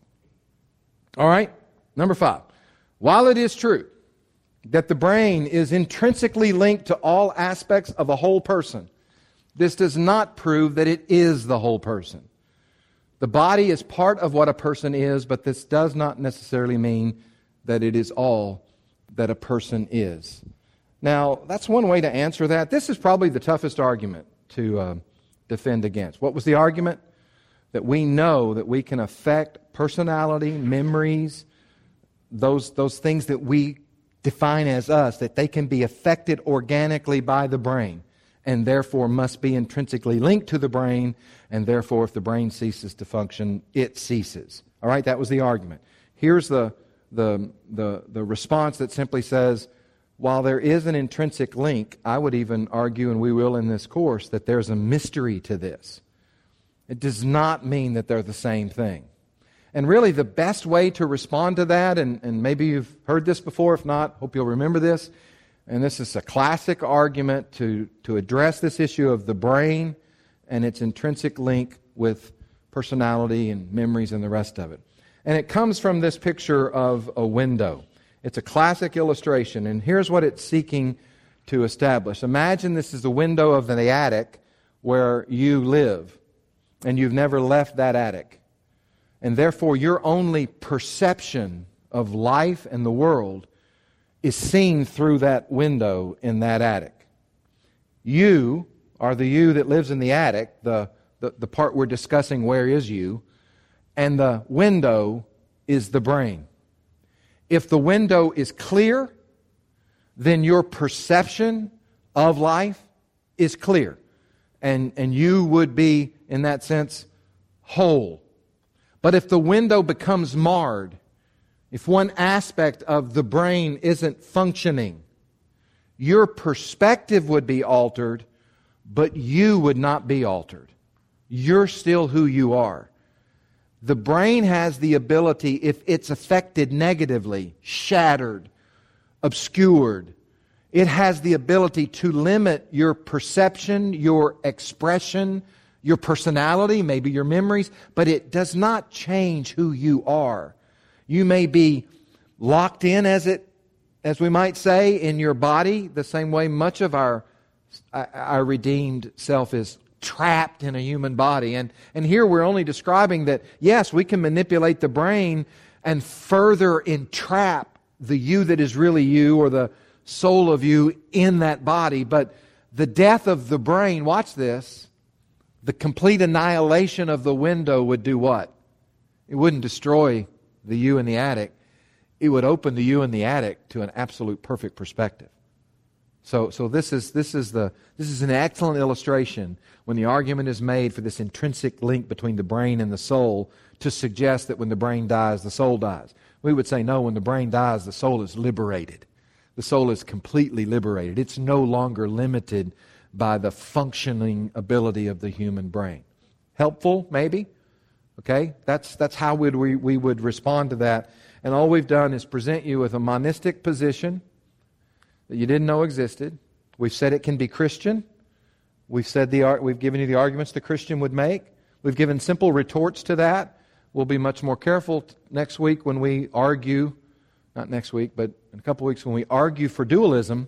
All right, number five. While it is true that the brain is intrinsically linked to all aspects of a whole person, this does not prove that it is the whole person. The body is part of what a person is, but this does not necessarily mean that it is all that a person is. Now, that's one way to answer that. This is probably the toughest argument to uh, defend against. What was the argument? That we know that we can affect personality, memories, those, those things that we define as us, that they can be affected organically by the brain, and therefore must be intrinsically linked to the brain, and therefore if the brain ceases to function, it ceases. All right, that was the argument. Here's the, the, the, the response that simply says, while there is an intrinsic link, I would even argue, and we will in this course, that there's a mystery to this. It does not mean that they're the same thing. And really the best way to respond to that, and, and maybe you've heard this before, if not, hope you'll remember this, and this is a classic argument to, to address this issue of the brain and its intrinsic link with personality and memories and the rest of it. And it comes from this picture of a window. It's a classic illustration, and here's what it's seeking to establish. Imagine this is the window of the attic where you live, and you've never left that attic. And therefore, your only perception of life and the world is seen through that window in that attic. You are the you that lives in the attic, the, the, the part we're discussing, where is you, and the window is the brain. If the window is clear, then your perception of life is clear. And, and you would be, in that sense, whole. But if the window becomes marred, if one aspect of the brain isn't functioning, your perspective would be altered, but you would not be altered. You're still who you are. The brain has the ability, if it's affected negatively, shattered, obscured, it has the ability to limit your perception, your expression, your personality, maybe your memories, but it does not change who you are. You may be locked in, as it, as we might say, in your body, the same way much of our, our redeemed self is trapped in a human body. And, and here we're only describing that, yes, we can manipulate the brain and further entrap the you that is really you, or the soul of you, in that body. But the death of the brain, watch this, the complete annihilation of the window would do what? It wouldn't destroy the you in the attic. It would open the you in the attic to an absolute perfect perspective. So, so this is this is the this is an excellent illustration when the argument is made for this intrinsic link between the brain and the soul, to suggest that when the brain dies, the soul dies. We would say no. When the brain dies, the soul is liberated. The soul is completely liberated. It's no longer limited by the functioning ability of the human brain. Helpful, maybe? Okay, that's that's how would we we would respond to that. And all we've done is present you with a monistic position that you didn't know existed. We've said it can be Christian. We've said the we've given you the arguments the Christian would make. We've given simple retorts to that. We'll be much more careful t- next week when we argue, not next week, but in a couple weeks when we argue for dualism,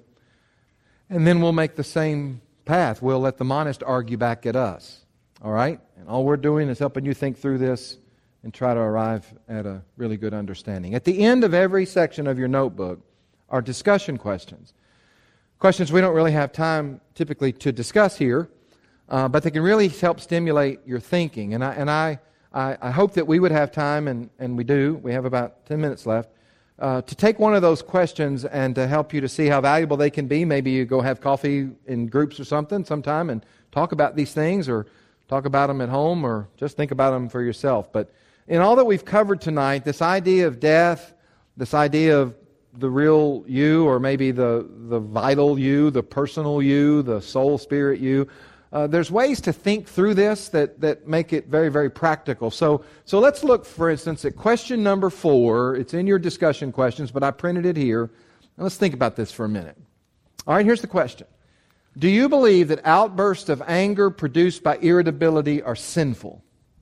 and then we'll make the same path. We'll let the monist argue back at us. All right? And all we're doing is helping you think through this and try to arrive at a really good understanding. At the end of every section of your notebook are discussion questions. Questions we don't really have time typically to discuss here, uh, but they can really help stimulate your thinking. And I and I, I, I hope that we would have time, and, and we do, we have about ten minutes left, uh, to take one of those questions and to help you to see how valuable they can be. Maybe you go have coffee in groups or something sometime and talk about these things, or talk about them at home, or just think about them for yourself. But in all that we've covered tonight, this idea of death, this idea of the real you, or maybe the, the vital you, the personal you, the soul spirit you, uh, there's ways to think through this that, that make it very, very practical. So, so let's look, for instance, at question number four. It's in your discussion questions, but I printed it here. Now let's think about this for a minute. All right, here's the question. Do you believe that outbursts of anger produced by irritability are sinful?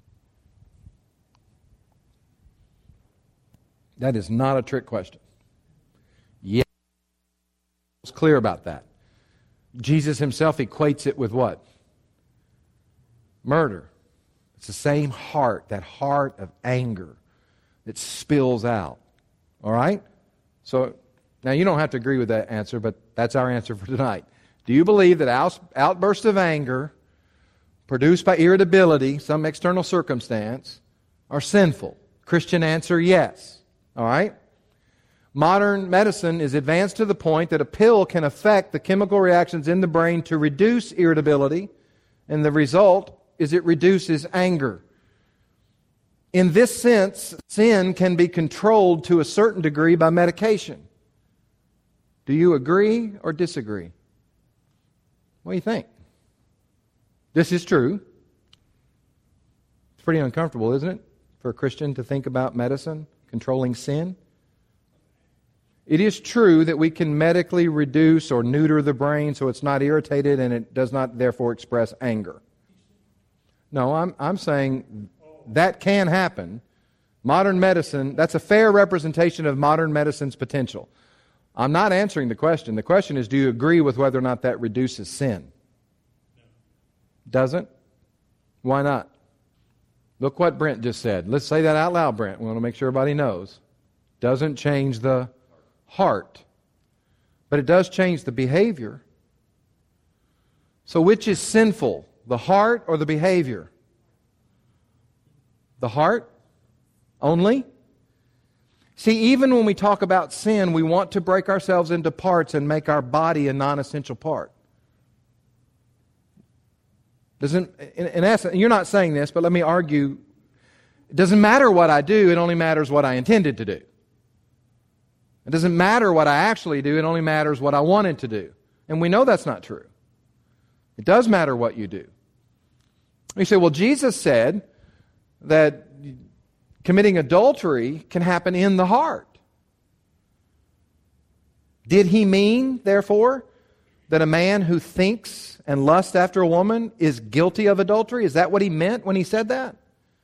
That is not a trick question. Yes. It's clear about that. Jesus himself equates it with what? Murder. It's the same heart, that heart of anger that spills out. All right? So, now you don't have to agree with that answer, but that's our answer for tonight. Do you believe that out, outbursts of anger produced by irritability, some external circumstance, are sinful? Christian answer, yes. All right? Modern medicine is advanced to the point that a pill can affect the chemical reactions in the brain to reduce irritability, and the result is it reduces anger. In this sense, sin can be controlled to a certain degree by medication. Do you agree or disagree? What do you think? This is true. It's pretty uncomfortable, isn't it, for a Christian to think about medicine controlling sin? It is true that we can medically reduce or neuter the brain so it's not irritated and it does not therefore express anger. No, I'm I'm saying that can happen. Modern medicine, that's a fair representation of modern medicine's potential. I'm not answering the question. The question is, do you agree with whether or not that reduces sin? Doesn't? Why not? Look what Brent just said. Let's say that out loud, Brent. We want to make sure everybody knows. Doesn't change the heart. But it does change the behavior. So which is sinful? The heart or the behavior? The heart only? See, even when we talk about sin, we want to break ourselves into parts and make our body a non-essential part. Doesn't, in, in essence, you're not saying this, but let me argue, it doesn't matter what I do, it only matters what I intended to do. It doesn't matter what I actually do, it only matters what I wanted to do. And we know that's not true. It does matter what you do. You say, well, Jesus said that committing adultery can happen in the heart. Did he mean, therefore, that a man who thinks and lusts after a woman is guilty of adultery? Is that what he meant when he said that?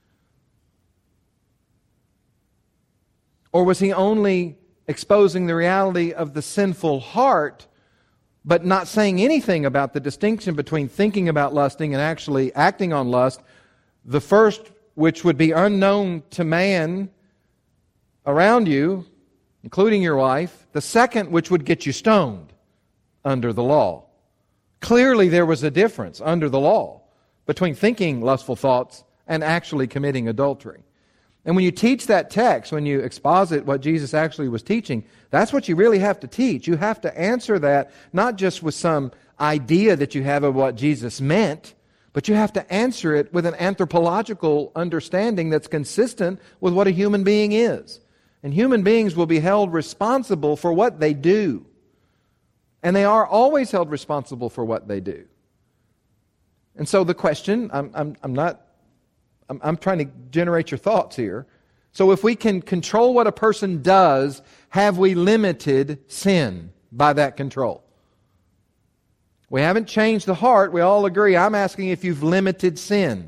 Or was he only exposing the reality of the sinful heart, but not saying anything about the distinction between thinking about lusting and actually acting on lust? The first, which would be unknown to man around you, including your wife. The second, which would get you stoned under the law. Clearly there was a difference under the law between thinking lustful thoughts and actually committing adultery. And when you teach that text, when you exposit what Jesus actually was teaching, that's what you really have to teach. You have to answer that not just with some idea that you have of what Jesus meant, but you have to answer it with an anthropological understanding that's consistent with what a human being is. And human beings will be held responsible for what they do. And they are always held responsible for what they do. And so the question, I'm, I'm, I'm not, I'm, I'm trying to generate your thoughts here. So if we can control what a person does, have we limited sin by that control? We haven't changed the heart. We all agree. I'm asking if you've limited sin.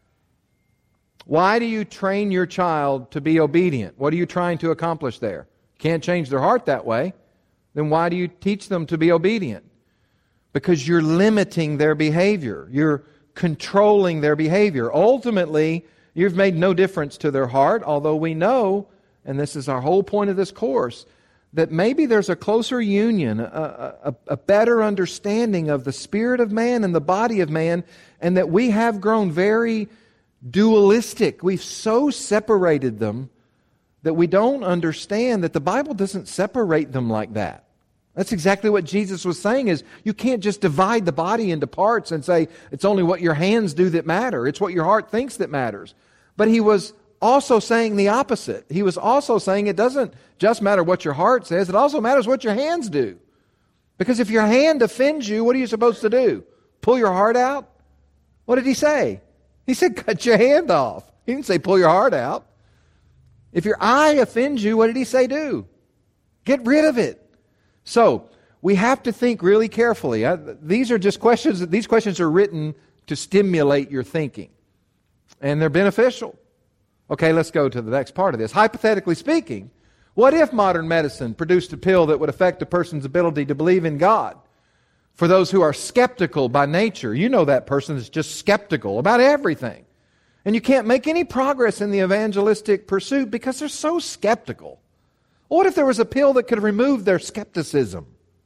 Why do you train your child to be obedient? What are you trying to accomplish there? Can't change their heart that way. Then why do you teach them to be obedient? Because you're limiting their behavior. You're controlling their behavior. Ultimately, you've made no difference to their heart, although we know, and this is our whole point of this course, that maybe there's a closer union, a, a, a better understanding of the spirit of man and the body of man, and that we have grown very dualistic. We've so separated them that we don't understand that the Bible doesn't separate them like that. That's exactly what Jesus was saying, is you can't just divide the body into parts and say it's only what your hands do that matter. It's what your heart thinks that matters. But he was also saying the opposite. He was also saying it doesn't just matter what your heart says, it also matters what your hands do. Because if your hand offends you, what are you supposed to do? Pull your heart out? What did he say? He said cut your hand off. He didn't say pull your heart out. If your eye offends you, what did he say do? Get rid of it. So, we have to think really carefully. These are just questions, these questions are written to stimulate your thinking. And they're beneficial. Okay, let's go to the next part of this. Hypothetically speaking, what if modern medicine produced a pill that would affect a person's ability to believe in God? For those who are skeptical by nature, you know that person is just skeptical about everything. And you can't make any progress in the evangelistic pursuit because they're so skeptical. What if there was a pill that could remove their skepticism?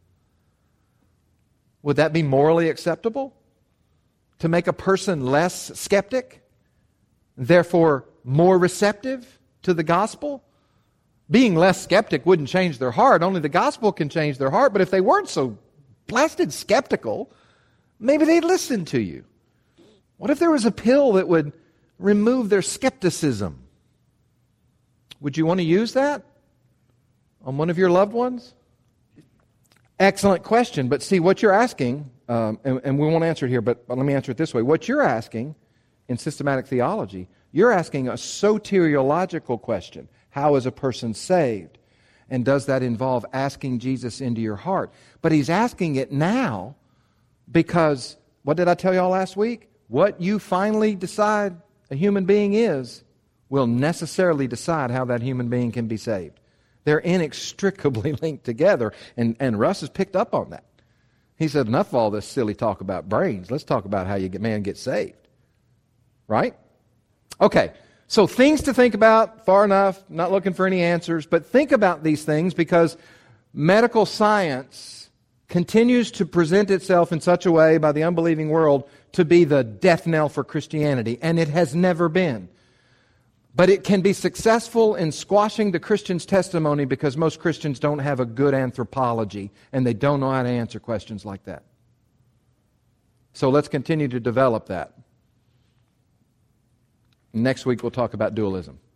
Would that be morally acceptable? To make a person less skeptic? Therefore, more receptive to the gospel? Being less skeptic wouldn't change their heart. Only the gospel can change their heart. But if they weren't so blasted skeptical, maybe they'd listen to you. What if there was a pill that would remove their skepticism? Would you want to use that on one of your loved ones? Excellent question. But see, what you're asking, um, and, and we won't answer it here, but, but let me answer it this way. What you're asking in systematic theology, you're asking a soteriological question. How is a person saved? And does that involve asking Jesus into your heart? But he's asking it now because, what did I tell y'all last week? What you finally decide a human being is will necessarily decide how that human being can be saved. They're inextricably linked together, and, and Russ has picked up on that. He said, enough of all this silly talk about brains. Let's talk about how you get, man gets saved. Right? Okay, so things to think about, far enough, not looking for any answers, but think about these things because medical science continues to present itself in such a way by the unbelieving world to be the death knell for Christianity, and it has never been. But it can be successful in squashing the Christian's testimony because most Christians don't have a good anthropology and they don't know how to answer questions like that. So let's continue to develop that. Next week we'll talk about dualism.